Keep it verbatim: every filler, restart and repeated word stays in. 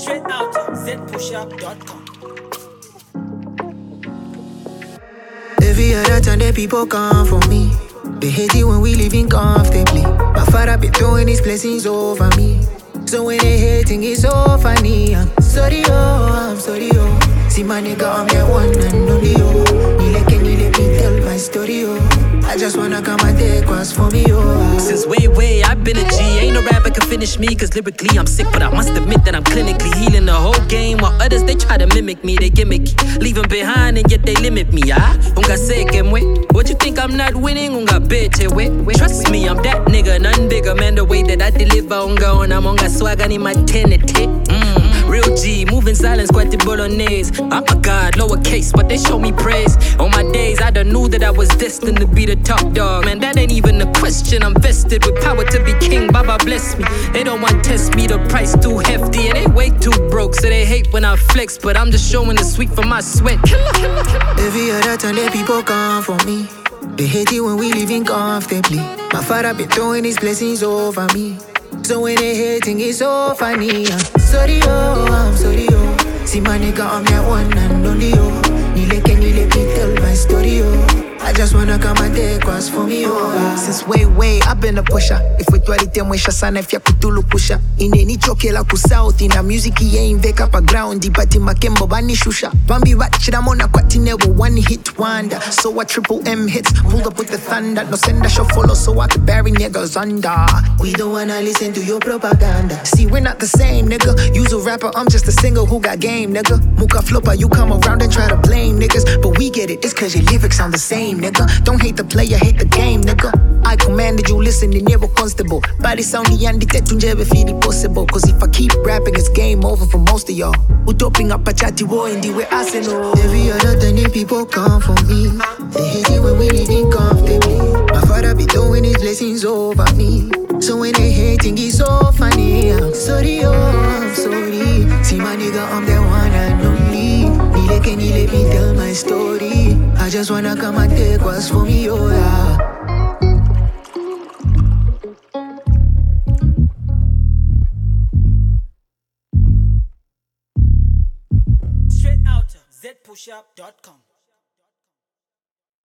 Straight out z push up dot com. Every other time that people come for me, they hate it when we living comfortably. My father been throwing his blessings over me, so when they hating it's so funny. I'm sorry oh, I'm sorry oh. See my nigga, I'm that one and only oh. Nile can you let me tell my story oh. I just wanna come and take what's for me oh. Since way, way, I've been a G. Ain't no rapper can finish me, cause lyrically I'm sick. But I must admit that I'm clinically healing the whole game. While others, they try to mimic me, they gimmicky. Leave them behind and yet they limit me, ah. Unga seke mwe. What you think I'm not winning? Unga bete we. Trust me, I'm that nigga, none bigger. Man, the way that I deliver, unga on I'm unga swag, I need my tenity. Mmm, real G, moving silence, quite the bolognese. I'm a god, lowercase, but they show me praise. On my days, I done knew that I was destined to be the top dog. Man, that ain't even a question. I'm vested with power to be king. Baba bless me. They don't want to test me. The price too hefty and they way too broke, so they hate when I flex. But I'm just showing the sweet from my sweat. Killer, killer, killer. Every other time that people come for me, they hate it when we living comfortably. My father been throwing his blessings over me, so when they hating it's so funny. I'm sorry oh, I'm sorry oh. See my nigga, I'm that one and only oh. Nile can you let me tell my story oh. I just wanna come and take what's for me oh. Since way way I've been a pusher. Ifwetwalite mwesha sana ifya kutulu pusha. Ineni choke la kusauthi na music ye inveka pa ground. Ipati makembo bani shusha. Bambi ratchida mona kwati never one hit wonder. So I triple M hits, pulled up with the thunder. No send a show follow so I could bury niggas under. We don't wanna listen to your propaganda. See we're not the same nigga. You's a rapper, I'm just a singer who got game nigga. Muka flopper, you come around and try to blame niggas, but we get it, it's cause your lyrics sound the same nigga. Don't hate the player, hate the game nigga. I commanded you listen in never constable. Body sound the yandi tetunjebe feel it possible. Cause if I keep rapping it's game over for most of y'all. Who doping up a chatty boy in the way I say no. Every other time the people come for me, they hate it when we living comfortably. My father be throwing his blessings over me, so when they hating it's so funny. I'm sorry oh, I'm sorry. See my nigga, I'm the one and only. Nile can you let me tell my story. I just wanna come and take what's for me oh yeah. Straight out z push up dot com.